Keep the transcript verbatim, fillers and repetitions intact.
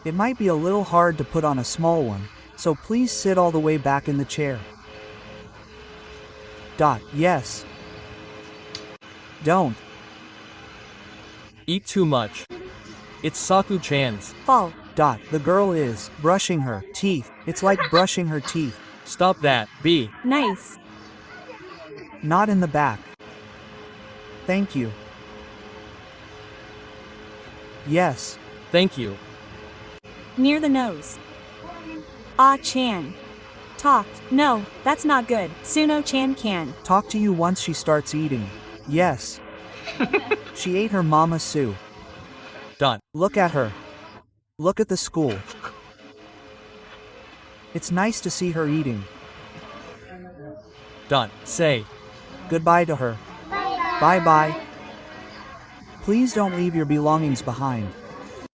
It might be a little hard to put on a small one, so please sit all the way back in the chair. Dot. Yes. Don't. Eat too much. It's Saku-chan's. Fall. Dot. The girl is brushing her teeth. It's like brushing her teeth. Stop that, B. Nice. Not in the back. Thank you. Yes. Thank you. Near the nose. Ah-chan. Talk. No, that's not good. Suno-chan can. Talk to you once she starts eating. Yes. She ate her mama Sue. Dot. Look at her. Look at the school. It's nice to see her eating. Dot. Say. Goodbye to her. Bye bye. Please don't leave your belongings behind.